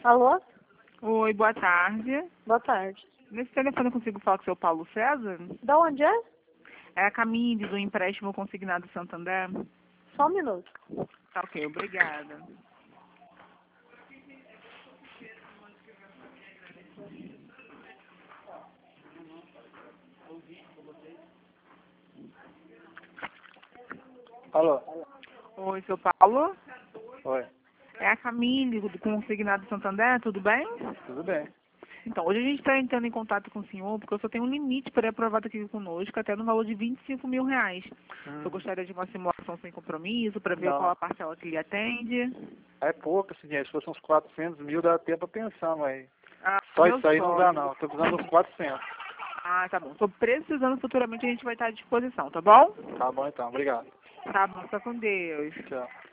Alô? Oi, boa tarde. Boa tarde. Nesse telefone eu consigo falar com o seu Paulo César? Da onde é? É a Camille, do empréstimo consignado Santander. Só um minuto. Tá ok, obrigada. Alô? Oi, seu Paulo? Oi, É a Camille, do consignado Santander, tudo bem? tudo bem? Então, hoje a gente está entrando em contato com o senhor porque eu só tenho um limite pré-aprovado aqui conosco, até no valor de R$ 25 mil. Eu gostaria de uma simulação sem compromisso, para ver qual Não, a parcela que lhe atende. é pouco esse dinheiro. Se fosse uns 400 mil, dá tempo pra pensar, mas Ah, só meu isso aí não dá sonho. não. Tô precisando dos 400. Ah, tá bom. Estou precisando futuramente, a gente vai estar à disposição, tá bom? Tá bom então, obrigado. Tá bom, fica com Deus. Tchau.